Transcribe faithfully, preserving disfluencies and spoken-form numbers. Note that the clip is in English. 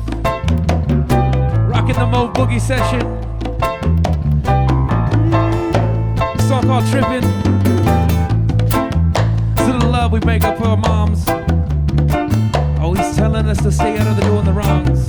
Rocking the Mo Boogie session. Song called Trippin'. It's a little love we make up for our moms. Always telling us to stay out of the doing the wrongs.